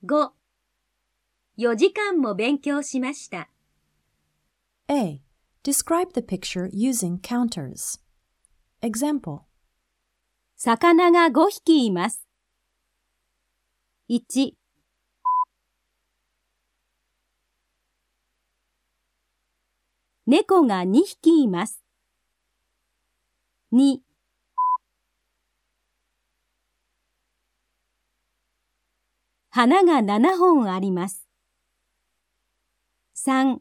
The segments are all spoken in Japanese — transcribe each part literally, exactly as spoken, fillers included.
ご、よじかんも勉強しました。 A. Describe the picture using counters. Example. 魚がごひきいます。いち、猫がにひきいます。に、花がななほんあります。さん、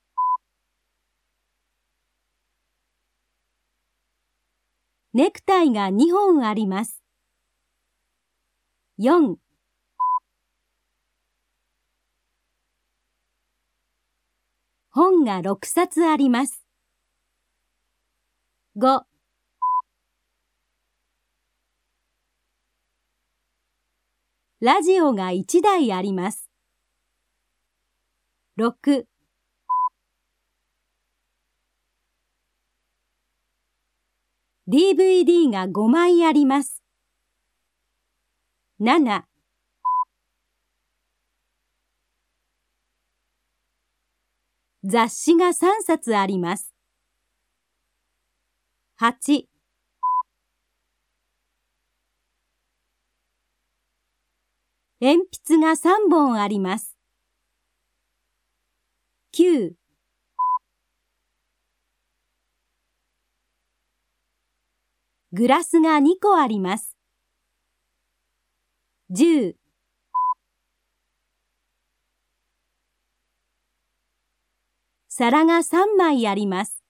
ネクタイがにほんあります。よん、本がろくさつあります。ご、ラジオがいちだいあります。ろく、ディーブイディー がごまいあります。なな、雑誌がさんさつあります。はち、鉛筆がさんぼんあります。きゅう、グラスがにこあります。じゅう、皿がさんまいあります。